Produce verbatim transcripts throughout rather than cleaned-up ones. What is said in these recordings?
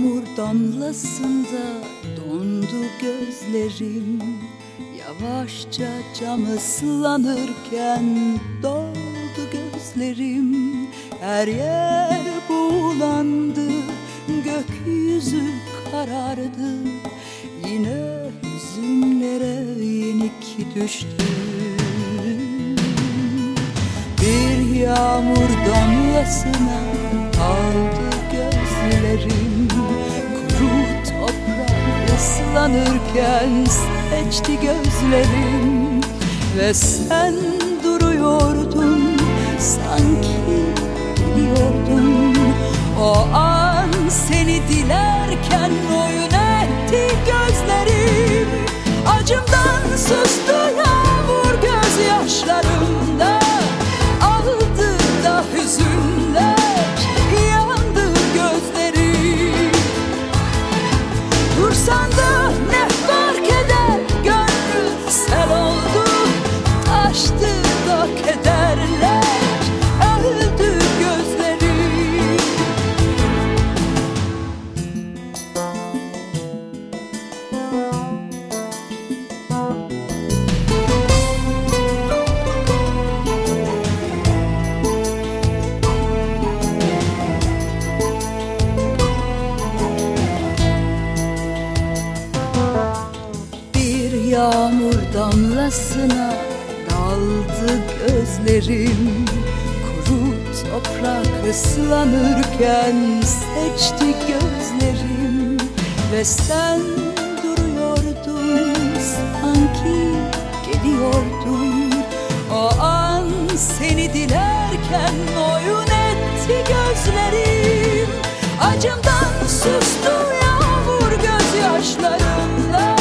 yağmur damlasında dondu gözlerim. Yavaşça cam ıslanırken doldu gözlerim. Her yer buğulandı, gökyüzü karardı. Yine hüzünlere yenik düştüm. Bir yağmur damlasına aldı gözlerim. Kuru toprak ıslanırken seçti gözlerim. Ve sen duruyordun, sanki geliyordun. O an seni dilerken oyun etti gözlerim. Acımdan sustu yağmur gözyaşlarımda. Aldı da hüzünler, yandı gözlerim. Dursan da ne fark eder, gönlüm sel oldu. Taştı da kederler, öldü gözlerim. Yağmur damlasına daldı gözlerim. Kuru toprak ıslanırken seçti gözlerim. Ve sen duruyordun, sanki geliyordun. O an seni dilerken oyun etti gözlerim. Acımdan sustu yağmur gözyaşlarımla.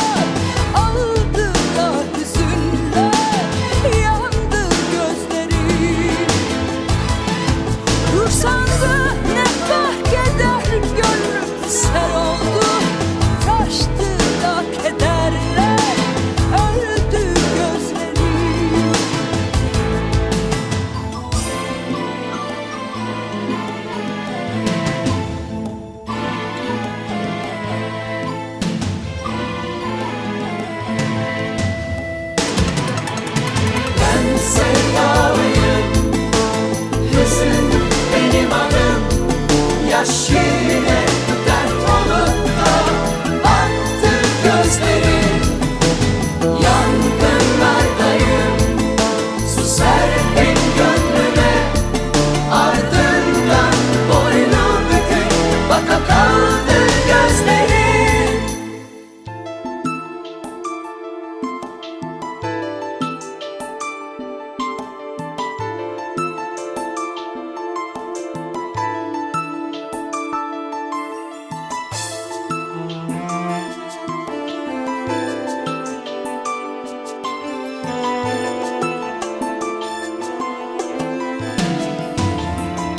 Dursan da ne fark eder, gönlüm sel oldu. Taştı da kederler, öldü gözlerim. Ben sevdalıyım, hüzün benim adım. Yaş yine dert olup da aktı gözlerim. Yangınlardayım, su serpin gönlüme. Ardından boynu bükük baka kaldı gözlerim.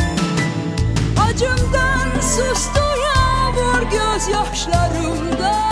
Acımdan sustu yağmur gözyaşlarımda.